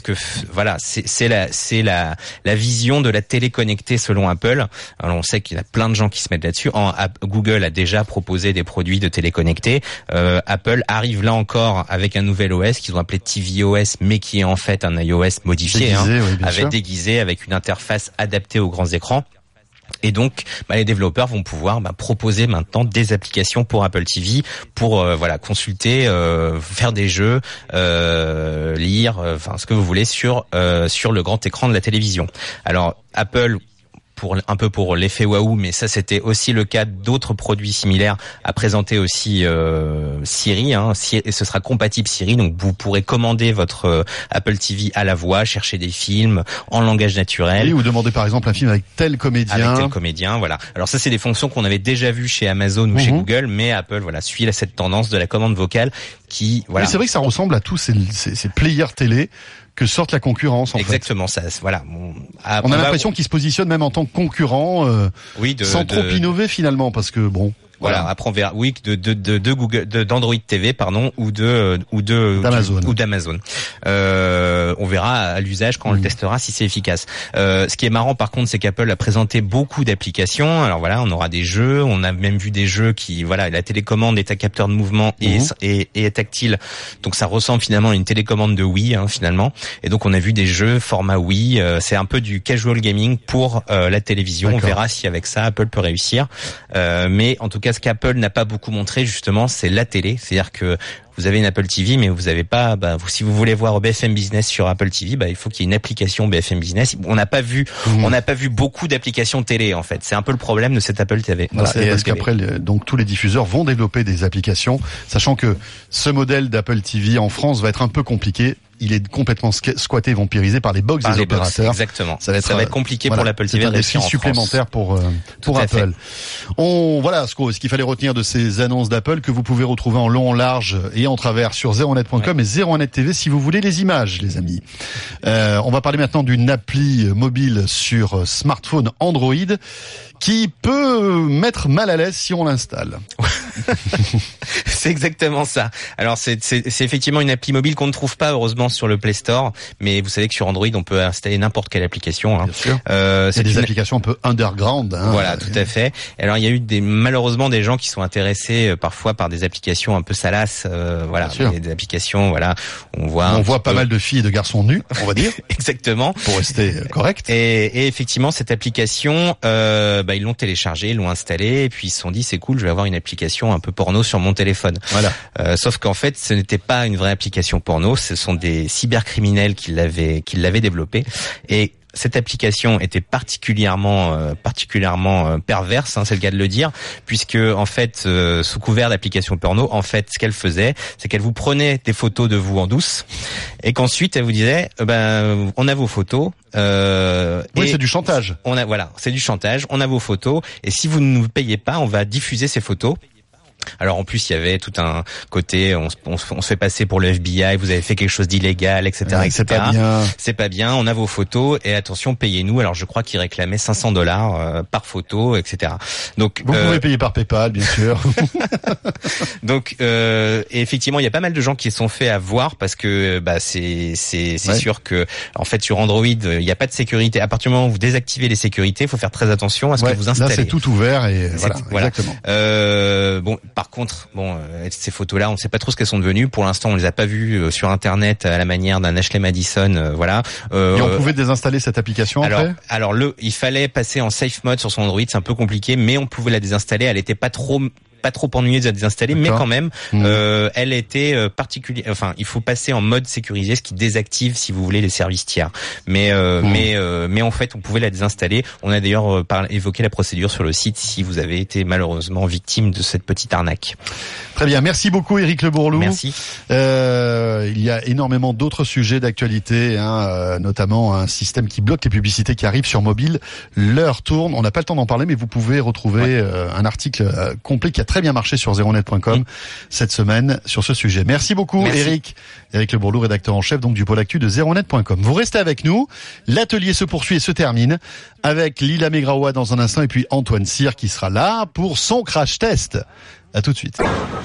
la vision de la télé connectée selon Apple. Alors on sait qu'il y a plein de gens qui se mettent là-dessus. Google a déjà proposé des produits de télé connectée. Apple arrive là encore avec un nouvel OS qu'ils ont appelé tvOS, mais qui est en fait un iOS modifié, déguisé, avec une interface adaptée aux grands écrans. Et donc, les développeurs vont pouvoir proposer maintenant des applications pour Apple TV pour consulter, faire des jeux, lire, ce que vous voulez sur le grand écran de la télévision. Alors Apple, pour l'effet waouh, mais ça c'était aussi le cas d'autres produits similaires, a présenté aussi Siri, et ce sera compatible Siri, donc vous pourrez commander votre Apple TV à la voix, chercher des films en langage naturel. Oui, ou demander par exemple un film avec tel comédien. Voilà. Alors ça c'est des fonctions qu'on avait déjà vues chez Amazon ou chez Google, mais Apple suit cette tendance de la commande vocale qui Oui, c'est vrai que ça ressemble à tous ces players télé que sorte la concurrence, en fait. Exactement, ça, voilà. On a l'impression qu'ils se positionnent même en tant que concurrents, sans trop innover finalement, parce que Voilà. Après on verra, de Google, d'Android TV, ou d'Amazon. On verra à l'usage quand on le testera si c'est efficace. Ce qui est marrant par contre, c'est qu'Apple a présenté beaucoup d'applications. Alors voilà, on aura des jeux, on a même vu des jeux qui, la télécommande est à capteur de mouvement et tactile. Donc ça ressemble finalement à une télécommande de Wii, finalement. Et donc on a vu des jeux format Wii. C'est un peu du casual gaming pour la télévision. D'accord. On verra si avec ça Apple peut réussir. Mais en tout cas, ce qu'Apple n'a pas beaucoup montré justement, c'est la télé. C'est-à-dire que vous avez une Apple TV, mais vous avez pas. Si vous voulez voir BFM Business sur Apple TV, il faut qu'il y ait une application BFM Business. On n'a pas vu beaucoup d'applications télé en fait. C'est un peu le problème de cette Apple TV. Voilà. Et est-ce qu'après, donc tous les diffuseurs vont développer des applications, sachant que ce modèle d'Apple TV en France va être un peu compliqué. Il est complètement squatté, vampirisé par les box des opérateurs. Exactement. Ça va être compliqué pour l'Apple TV. C'est un défi supplémentaire pour Apple. Voilà ce qu'il fallait retenir de ces annonces d'Apple que vous pouvez retrouver en long, en large et en travers sur 01net.com et 01net TV si vous voulez les images, les amis. On va parler maintenant d'une appli mobile sur smartphone Android qui peut mettre mal à l'aise si on l'installe. C'est exactement ça. Alors c'est effectivement une appli mobile qu'on ne trouve pas heureusement sur le Play Store, mais vous savez que sur Android on peut installer n'importe quelle application. Bien sûr. C'est des applications un peu underground. Voilà, tout à fait. Alors il y a eu malheureusement des gens qui sont intéressés parfois par des applications un peu salaces. Des applications. On voit pas mal de filles et de garçons nus, on va dire. Exactement. Pour rester correct. Et effectivement cette application, ils l'ont téléchargée, ils l'ont installée, et puis ils se sont dit c'est cool, je vais avoir une application un peu porno sur mon téléphone. Voilà. Sauf qu'en fait, ce n'était pas une vraie application porno, ce sont des cybercriminels qui l'avaient développée. Et cette application était particulièrement perverse, c'est le cas de le dire, puisque en fait, sous couvert d'application porno, en fait, ce qu'elle faisait, c'est qu'elle vous prenait des photos de vous en douce, et qu'ensuite elle vous disait, on a vos photos. Oui, c'est du chantage. C'est du chantage. On a vos photos, et si vous ne nous payez pas, on va diffuser ces photos. Alors en plus il y avait tout un côté on se fait passer pour le FBI, vous avez fait quelque chose d'illégal, etc. C'est pas bien. C'est pas bien, on a vos photos et attention, payez-nous. Alors je crois qu'ils réclamaient $500 par photo, etc. Donc vous pouvez payer par PayPal, bien sûr. Donc et effectivement il y a pas mal de gens qui se sont fait avoir parce que c'est sûr que en fait sur Android il n'y a pas de sécurité. À partir du moment où vous désactivez les sécurités, il faut faire très attention à ce que vous installez. Là c'est tout ouvert et voilà. Exactement. Par contre, ces photos-là, on ne sait pas trop ce qu'elles sont devenues. Pour l'instant, on les a pas vues sur Internet à la manière d'un Ashley Madison, voilà. Et on pouvait désinstaller cette application après ? Alors il fallait passer en safe mode sur son Android, c'est un peu compliqué, mais on pouvait la désinstaller. Elle était pas trop ennuyeuse à désinstaller, mais quand même, elle était particulière. Enfin, il faut passer en mode sécurisé, ce qui désactive, si vous voulez, les services tiers. Mais en fait, on pouvait la désinstaller. On a d'ailleurs évoqué la procédure sur le site si vous avez été malheureusement victime de cette petite arnaque. Très bien, merci beaucoup Éric Le Bourlou. Merci. Il y a énormément d'autres sujets d'actualité, notamment un système qui bloque les publicités qui arrivent sur mobile. L'heure tourne, on n'a pas le temps d'en parler, mais vous pouvez retrouver un article complet qui a très bien marché sur zeronet.com cette semaine sur ce sujet. Merci beaucoup Éric. Éric Le Bourlou, rédacteur en chef donc du pôle actu de zeronet.com. Vous restez avec nous, l'atelier se poursuit et se termine avec Lila Megraoua dans un instant et puis Antoine Cyr qui sera là pour son crash test. À tout de suite.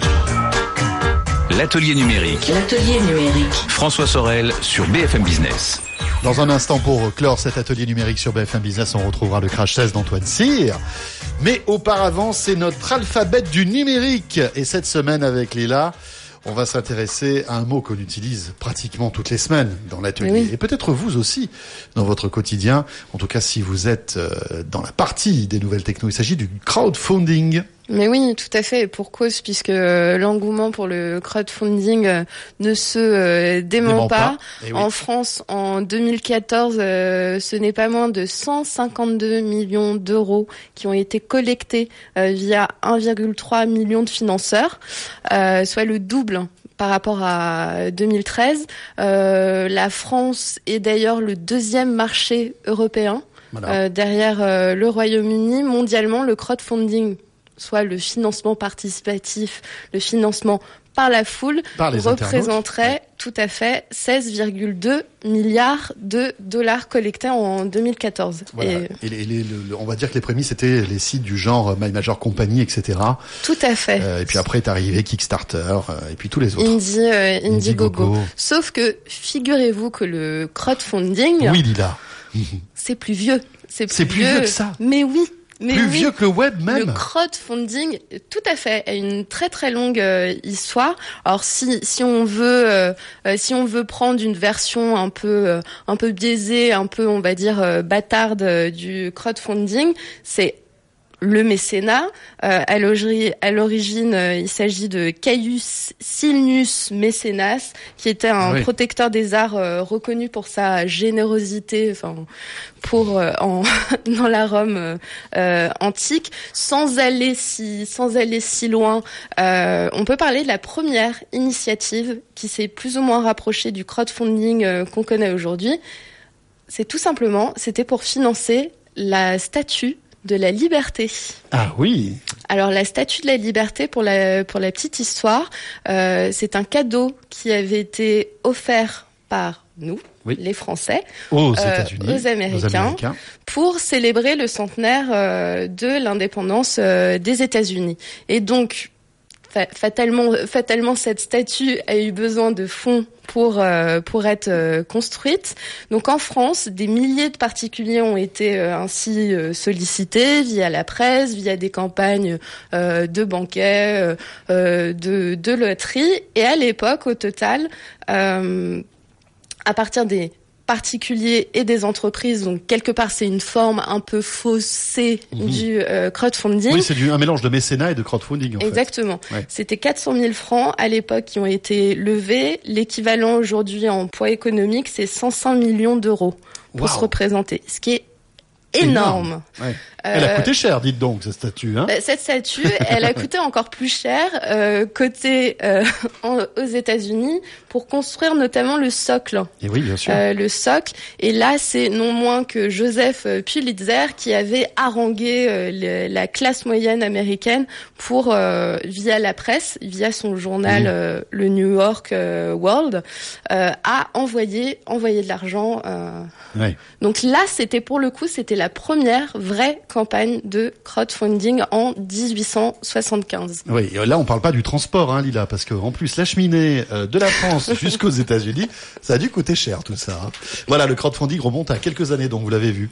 L'atelier numérique. L'atelier numérique. François Sorel sur BFM Business. Dans un instant, pour clore cet atelier numérique sur BFM Business, on retrouvera le crash test d'Antoine Cyr. Mais auparavant, c'est notre alphabet du numérique. Et cette semaine, avec Lila, on va s'intéresser à un mot qu'on utilise pratiquement toutes les semaines dans l'atelier. Oui. Et peut-être vous aussi, dans votre quotidien. En tout cas, si vous êtes dans la partie des nouvelles techno, il s'agit du crowdfunding. Mais oui, tout à fait, pour cause, puisque l'engouement pour le crowdfunding ne se dément pas. Oui. En France, en 2014, ce n'est pas moins de 152 millions d'euros qui ont été collectés via 1,3 million de financeurs, soit le double par rapport à 2013. La France est d'ailleurs le deuxième marché européen, derrière le Royaume-Uni. Mondialement, le crowdfunding, soit le financement participatif, le financement par la foule, représenterait tout à fait 16,2 milliards de dollars collectés en 2014. Voilà. Et on va dire que les prémices c'était les sites du genre My Major Company, etc. Tout à fait. Et puis après est arrivé Kickstarter, et puis tous les autres. Indiegogo. Sauf que, figurez-vous que le crowdfunding... Oui, Lila. C'est plus vieux. C'est plus vieux que ça. Mais oui. Vieux que le web même. Le crowdfunding, tout à fait, a une très très longue histoire. Alors si on veut prendre une version un peu biaisée, un peu on va dire bâtarde du crowdfunding, c'est le mécénat. À l'origine, il s'agit de Caius Cilnius Maecenas, qui était un protecteur des arts reconnu pour sa générosité, dans la Rome antique. Sans aller si loin, on peut parler de la première initiative qui s'est plus ou moins rapprochée du crowdfunding qu'on connaît aujourd'hui. C'était pour financer la statue de la liberté. Ah oui. Alors la statue de la liberté, pour la petite histoire, c'est un cadeau qui avait été offert par nous, les Français, aux États-Unis, aux Américains, pour célébrer le centenaire de l'indépendance des États-Unis. Et donc fatalement, cette statue a eu besoin de fonds pour être construite. Donc en France, des milliers de particuliers ont été ainsi sollicités via la presse, via des campagnes de banquets, de loteries. Et à l'époque, au total, à partir des particuliers et des entreprises. Donc quelque part, c'est une forme un peu faussée du crowdfunding. Oui, c'est un mélange de mécénat et de crowdfunding. Exactement. Ouais. C'était 400 000 francs à l'époque qui ont été levés. L'équivalent aujourd'hui en poids économique, c'est 105 millions d'euros pour se représenter. Ce qui est énorme. Ouais. Elle a coûté cher, dites donc, cette statue. Hein, cette statue, elle a coûté encore plus cher côté aux États-Unis pour construire notamment le socle. Et oui, bien sûr. Le socle. Et là, c'est non moins que Joseph Pulitzer qui avait harangué la classe moyenne américaine pour via la presse, via son journal le New York World, à envoyer de l'argent. Ouais. Donc là, c'était la première vraie campagne de crowdfunding en 1875. Oui, là on parle pas du transport, hein, Lila, parce que en plus la cheminée de la France jusqu'aux États-Unis, ça a dû coûter cher tout ça. Hein. Voilà, le crowdfunding remonte à quelques années, donc vous l'avez vu.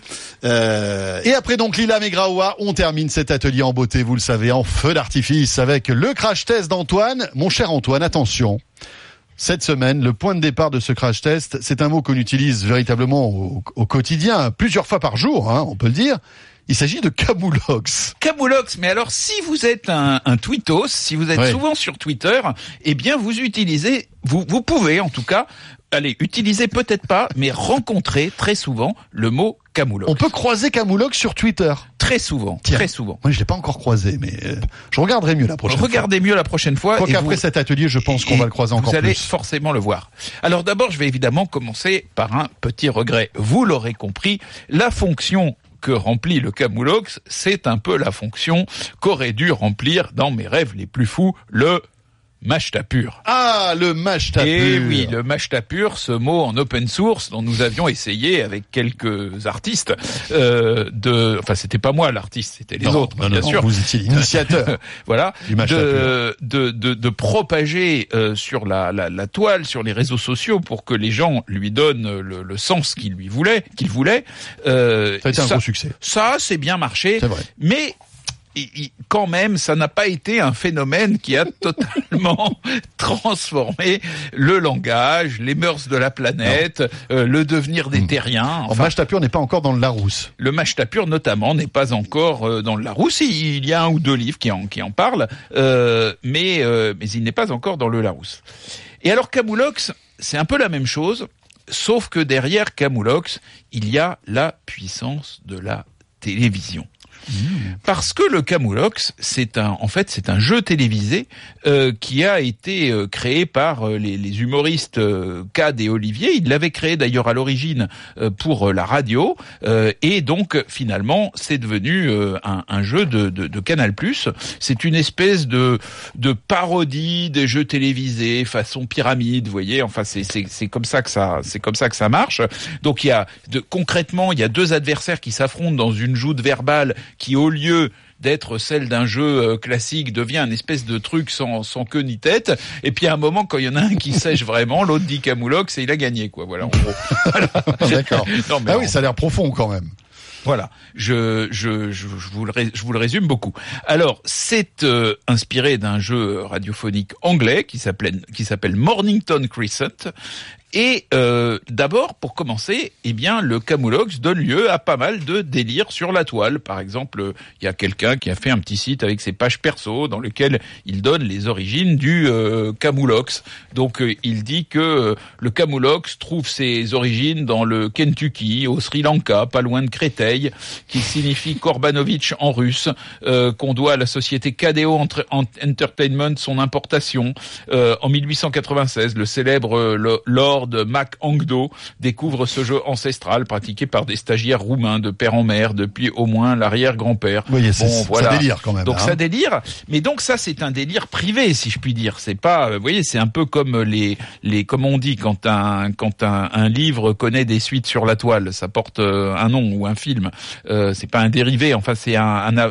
Et après donc Lila Megraoua, on termine cet atelier en beauté, vous le savez, en feu d'artifice avec le crash test d'Antoine. Mon cher Antoine, attention. Cette semaine, le point de départ de ce crash test, c'est un mot qu'on utilise véritablement au quotidien, plusieurs fois par jour, hein, on peut le dire. Il s'agit de Camoulox. Camoulox, mais alors si vous êtes un tweetos, si vous êtes souvent sur Twitter, eh bien vous utilisez, vous pouvez en tout cas, utiliser peut-être pas, mais rencontrer très souvent le mot Camoulox. On peut croiser Camoulox sur Twitter. Très souvent, très souvent. Moi, je l'ai pas encore croisé, mais je regarderai mieux la prochaine fois. Regardez mieux la prochaine fois. Quoi qu'après cet atelier, je pense qu'on va le croiser encore plus. Vous allez forcément le voir. Alors d'abord, je vais évidemment commencer par un petit regret. Vous l'aurez compris, la fonction que remplit le Camoulox, c'est un peu la fonction qu'aurait dû remplir dans mes rêves les plus fous le Mashtapur. Ah, le Mashtapur. Et oui, le Mashtapur, ce mot en open source dont nous avions essayé avec quelques artistes enfin c'était pas moi l'artiste, c'était les autres, bien sûr. Vous étiez l'initiateur. Voilà, de propager sur la toile, sur les réseaux sociaux pour que les gens lui donnent le sens qu'il voulait. Ça a été un gros succès. Ça, c'est bien marché. C'est vrai. Mais quand même, ça n'a pas été un phénomène qui a totalement transformé le langage, les mœurs de la planète, le devenir des terriens. Enfin, Mashtapur n'est pas encore dans le Larousse. Le Mashtapur, notamment, n'est pas encore dans le Larousse. Il y a un ou deux livres qui en parlent, mais il n'est pas encore dans le Larousse. Et alors, Camoulox, c'est un peu la même chose, sauf que derrière Camoulox, il y a la puissance de la télévision. Parce que le Camoulox, c'est un jeu télévisé qui a été créé par les humoristes Cad et Olivier. Ils l'avaient créé d'ailleurs à l'origine pour la radio, et donc finalement c'est devenu un jeu de Canal+. C'est une espèce de parodie des jeux télévisés façon pyramide, vous voyez. Enfin c'est comme ça que ça marche. Donc concrètement il y a deux adversaires qui s'affrontent dans une joute verbale qui, au lieu d'être celle d'un jeu classique, devient une espèce de truc sans queue ni tête. Et puis à un moment, quand il y en a un qui sèche vraiment, l'autre dit Camoulox et il a gagné, quoi. Voilà, en gros. Voilà. D'accord. Oui, ça a l'air profond quand même. Voilà, je vous le résume beaucoup. Alors, c'est inspiré d'un jeu radiophonique anglais qui s'appelle Mornington Crescent. Et d'abord, pour commencer, eh bien, le Camoulox donne lieu à pas mal de délires sur la toile. Par exemple, il y a quelqu'un qui a fait un petit site avec ses pages perso dans lequel il donne les origines du Camoulox. Donc, il dit que le Camoulox trouve ses origines dans le Kentucky, au Sri Lanka, pas loin de Créteil, qui signifie Korbanovitch en russe, qu'on doit à la société KDO Entertainment son importation. En 1896, le célèbre Lord Mac Angdo découvre ce jeu ancestral pratiqué par des stagiaires roumains de père en mère depuis au moins l'arrière-grand-père. Oui, voilà. Ça délire quand même. Donc ça délire, mais donc ça c'est un délire privé si je puis dire. C'est pas, vous voyez, c'est un peu comme les comme on dit quand un livre connaît des suites sur la toile, ça porte un nom ou un film. C'est pas un dérivé, enfin c'est un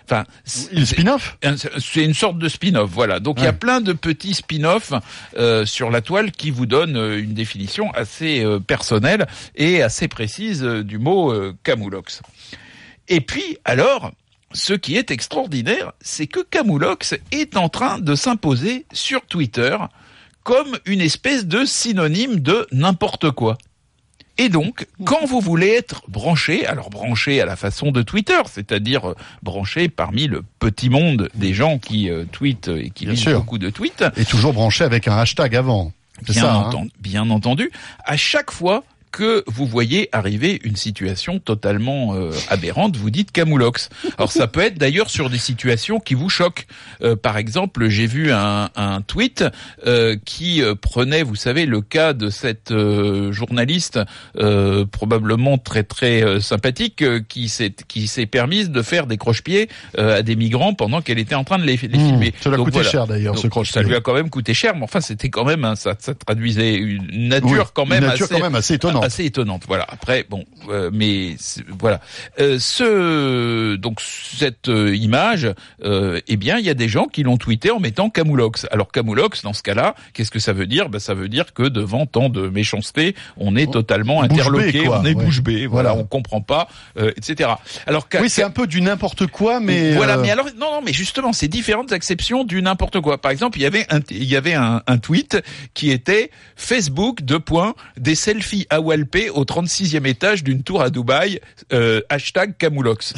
spin-off. C'est une sorte de spin-off, voilà. Donc il y a plein de petits spin-off sur la toile qui vous donnent une définition assez personnelle et assez précise du mot Camoulox. Et puis, alors, ce qui est extraordinaire, c'est que Camoulox est en train de s'imposer sur Twitter comme une espèce de synonyme de n'importe quoi. Et donc, quand vous voulez être branché, alors branché à la façon de Twitter, c'est-à-dire branché parmi le petit monde des gens qui tweetent et qui lisent beaucoup de tweets. Et toujours branché avec un hashtag avant. C'est ça, bien entendu. À chaque fois que vous voyez arriver une situation totalement aberrante, vous dites camoulox. Alors ça peut être d'ailleurs sur des situations qui vous choquent. Par exemple, j'ai vu un tweet qui prenait, vous savez, le cas de cette journaliste probablement très très sympathique qui s'est permise de faire des croche-pieds à des migrants pendant qu'elle était en train de les filmer. Ça lui a coûté cher d'ailleurs, ce croche-pied. Ça lui a quand même coûté cher, mais enfin c'était quand même ça traduisait une nature quand même assez étonnante. Assez étonnante, voilà. Après, bon, mais voilà. Donc cette image, eh bien, il y a des gens qui l'ont tweeté en mettant camoulox. Alors camoulox, dans ce cas-là, qu'est-ce que ça veut dire ? Ben, ça veut dire que devant tant de méchanceté, on est totalement interloqué, on est bouche bée, voilà, on comprend pas, etc. Alors oui, c'est un peu du n'importe quoi, mais voilà. Mais alors, non, mais justement, c'est différentes acceptions du n'importe quoi. Par exemple, il y avait un tweet qui était Facebook : des selfies à Walpé au 36e étage d'une tour à Dubaï, hashtag camoulox.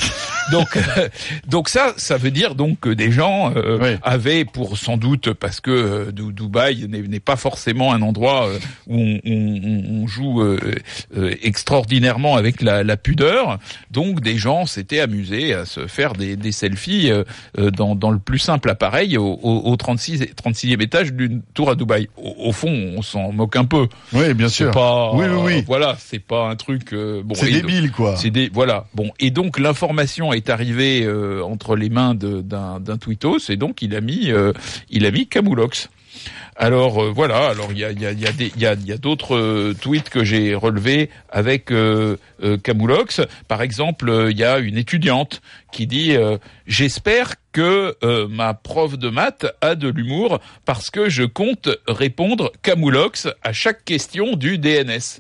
Donc ça veut dire donc que des gens avaient, pour sans doute parce que Dubaï n'est pas forcément un endroit où on joue extraordinairement avec la pudeur, donc des gens s'étaient amusés à se faire des selfies dans le plus simple appareil au 36e étage d'une tour à Dubaï. Au fond, on s'en moque un peu. Oui, bien sûr. Oui. Voilà, c'est pas un truc. C'est débile, quoi. Voilà. Bon, et donc l'information est arrivée entre les mains d'un tweetos, et donc il a mis camoulox. Alors voilà. Alors il y a d'autres tweets que j'ai relevés avec camoulox. Par exemple, il y a une étudiante qui dit j'espère que ma prof de maths a de l'humour parce que je compte répondre camoulox à chaque question du DNS.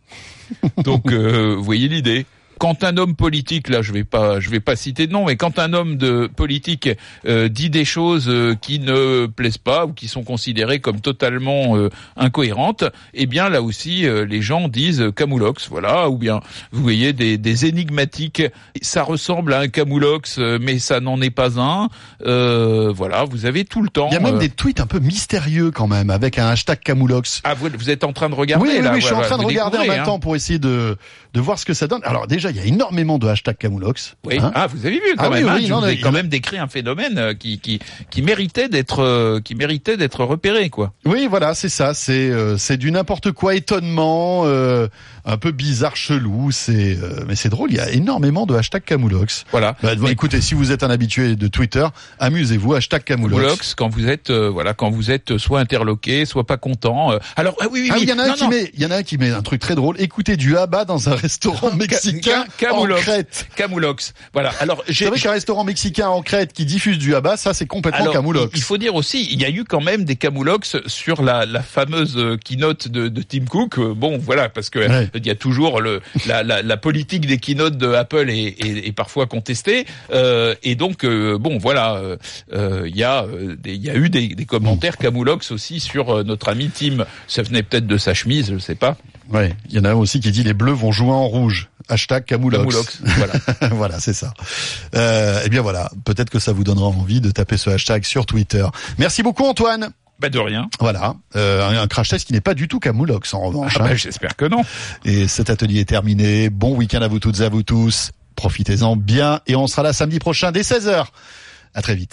Donc vous voyez l'idée. Quand un homme politique, là je vais pas citer de nom, mais quand un homme de politique dit des choses qui ne plaisent pas ou qui sont considérées comme totalement incohérentes, eh bien là aussi les gens disent camoulox, voilà. Ou bien vous voyez des énigmatiques, ça ressemble à un camoulox mais ça n'en est pas un. Voilà, vous avez tout le temps. Il y a même des tweets un peu mystérieux quand même avec un hashtag camoulox. Ah, vous êtes en train de regarder là. Oui, je suis en train de regarder en même temps pour essayer de voir ce que ça donne. Alors déjà, il y a énormément de hashtags camoulox. Oui. Vous avez vu quand même. Je vous ai quand même décrit un phénomène qui méritait d'être repéré, quoi. Oui, voilà, c'est ça. C'est du n'importe quoi, étonnement, un peu bizarre, chelou. Mais c'est drôle. Il y a énormément de hashtags camoulox. Voilà. Écoutez, si vous êtes un habitué de Twitter, amusez-vous. Hashtag camoulox. Quand vous êtes soit interloqué, soit pas content. Alors oui. Il y en a un qui met un truc très drôle. Écoutez du Abba dans un restaurant mexicain en Crète. Camoulox. Voilà. Alors, c'est vrai qu'un restaurant mexicain en Crète qui diffuse du Abba, ça c'est complètement camoulox. Il faut dire aussi, il y a eu quand même des camoulox sur la fameuse keynote de Tim Cook. Bon, voilà, parce que il y a toujours la politique des keynotes de Apple est parfois contestée. Et donc bon, voilà, il y a eu des commentaires camoulox aussi sur notre ami Tim. Ça venait peut-être de sa chemise, je sais pas. Ouais, il y en a aussi qui dit les bleus vont jouer en rouge. Hashtag camoulox. Voilà. Voilà, c'est ça. Eh bien voilà, peut-être que ça vous donnera envie de taper ce hashtag sur Twitter. Merci beaucoup Antoine. De rien. Voilà, un crash test qui n'est pas du tout camoulox en revanche. J'espère que non. Et cet atelier est terminé. Bon week-end à vous toutes et à vous tous. Profitez-en bien et on sera là samedi prochain dès 16h. À très vite.